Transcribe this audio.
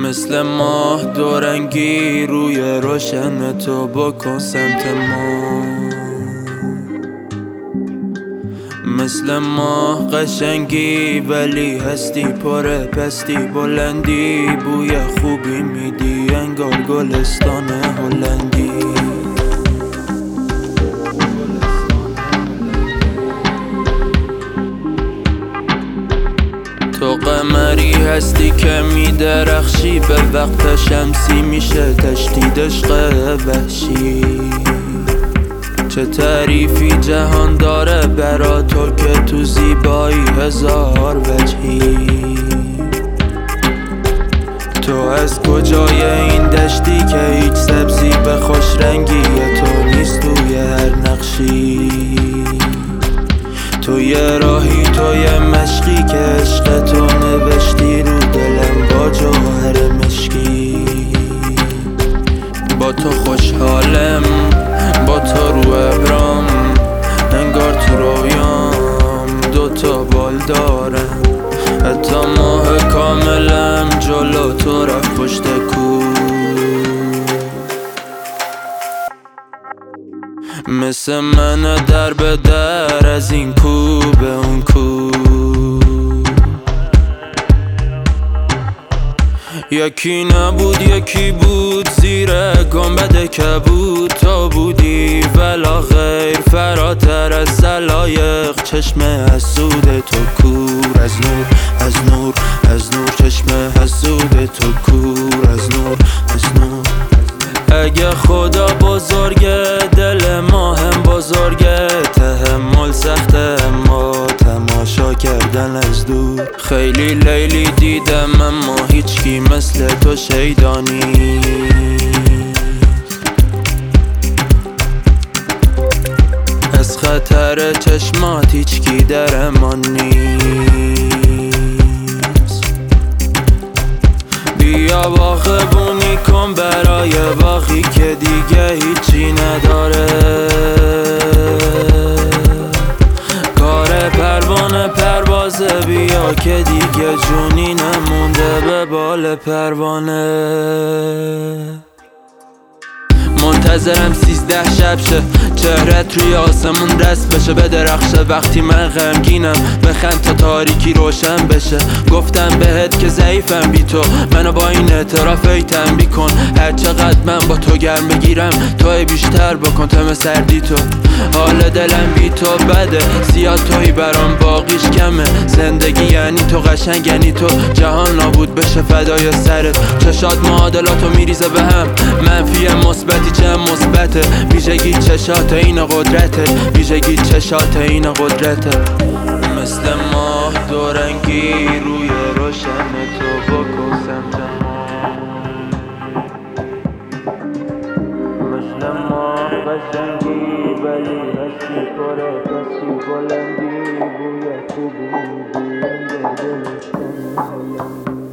مثل ماه دورنگی روی روشن تو بکن سمت ما. مثل ماه قشنگی ولی هستی پره پستی بلندی، بوی خوبی میدی انگار گلستان هلندی. تو قمری هستی که میدرخشی، به وقت شمسی میشه تشدید عشق وحشی. چه تعریفی جهان داره برا تو که تو زیبایی هزار وجهی. تو از کجای این دشتی که هیچ سبزی به خوش رنگی تو نیست توی هر نقشی. تو یه راهی تو یه مشقی که عشق تو نوشتی رو دلم با جوهر مشکی. با تو خوشحالم با تو رو ابرام، انگار تو رویام دوتا بال دارم. حتی ماه کاملم جلو تو رفت پشت کو. مثل من در به در از این کو به اون کو. یکی نبود یکی بود زیر گنبد کبود. تو بودی ولا غیر فراتر از سلایق. چشم حسود تو کور از نور از نور از نور. چشم حسود تو کور از نور از نور. اگه خدا بزرگه دل ما هم بزرگه. تحمل سخته اما تماشا کردن از دور. خیلی لیلی دیدم اما هیچکی مثل تو شیدانی. از خطر چشمات هیچکی در امان نیست. بیا باغبونی کن برای باغی که دیگه هیچی نداره. کار پروانه پروازه بیا که دیگه جونی نمونده به بال پروانه. منتظرم 13 شب شه چهرت روی آسمون رسم بشه بدرخشه. وقتی من غمگینم بخند تا تاریکی روشن بشه. گفتم بهت که ضعیفم بی تو، منو با این اعتراف ای تنبیه کن. هر چقدر من با تو گرم بگیرم توی بیشتر بکن تم سردی تو. حال دلم بی تو بده زیاد توی برام باقیش کمه. زندگی یعنی تو قشنگ یعنی تو جهان نابود بشه فدای سرت. چشات معادلاتو میریزه به هم منفی مثبتی چه مثبته. ویژگی چشات این قدرته ویژگی چشات این قدرته. مثل ماه دورنگی روی روشن تو بکن سمت ما. مثل ماه قشنگی ولی هستی پره پستی بلندی، بوی خوبی میدی انگار گلستان هلندی.